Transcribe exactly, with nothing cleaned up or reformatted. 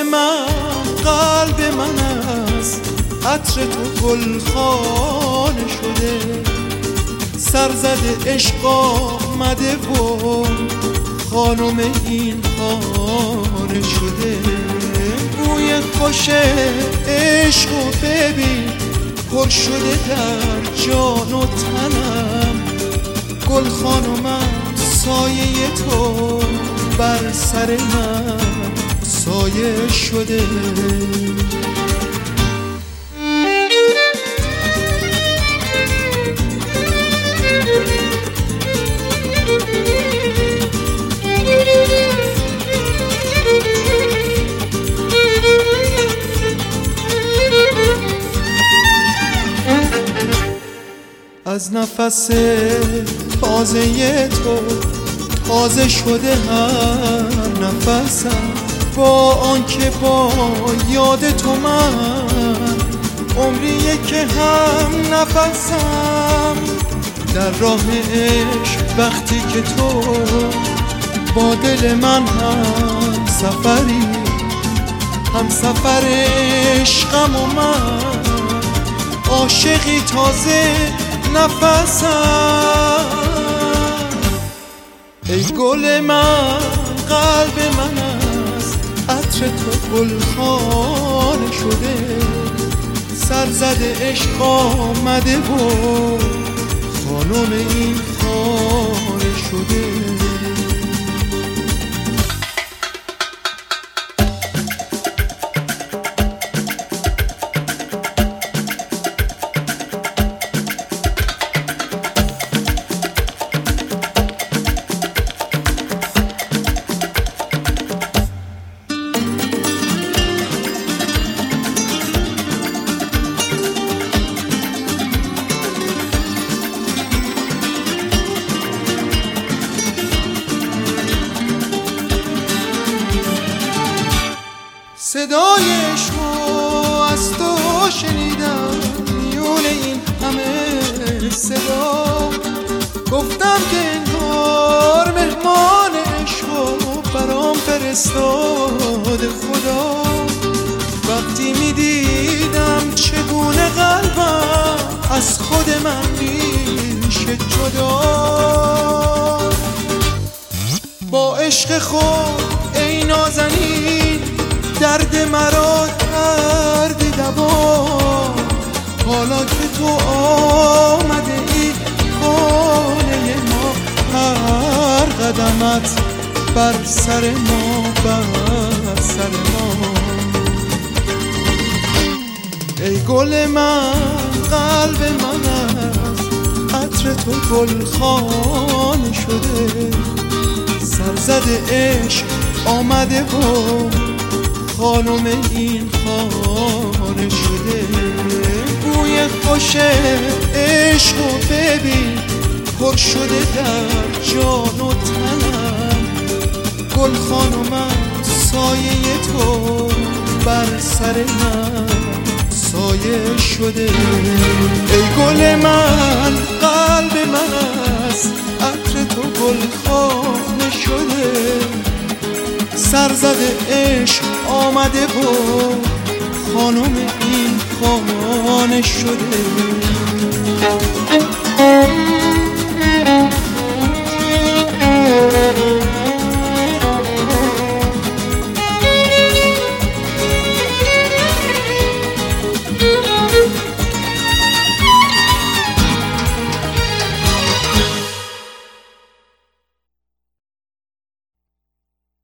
من قلب من است، عطر تو گلخانه شده، سرزده عشق آمده و خانم این خانه شده. بوی خوش عشق و ببین پر شده در جان و تنم، گل خانومم سایه تو بر سر من سایه شده. از نفس تازه تو تازه شده هر نفسم، با آنکه با یاد تو من عمریه که هم نفسم. در راه عشق وقتی که تو با دل من هم سفری، هم سفر عشقم و من عاشقی تازه نفسم. ای گل من قلب من است، عطر تو گلخانه شده، سرزده عشق آمده و خانم این خانه شده. صدای عشقو از تو شنیدم میون این همه صدا، گفتم که انگار مهمان عشقو برام فرستاد خدا. وقتی میدیدم چگونه قلبم از خود من میشه جدا، با عشق خود ای نازنین درد مرا کردی دوا. حالا که تو آمده ای خانه ما، هر قدمت بر سر ما بر سر ما. ای گل من قلب من است، عطر تو گلخانه شده، سرزده عشق آمده و خانم این خانه شده. بوی خوش عشق و ببین پر شده در جان و تنم، گل خانومم سایه تو بر سر من سایه شده. ای گل من قلب من است، عطر تو گلخانه شده، سرزده عشق آمده و خانم این خانه شده.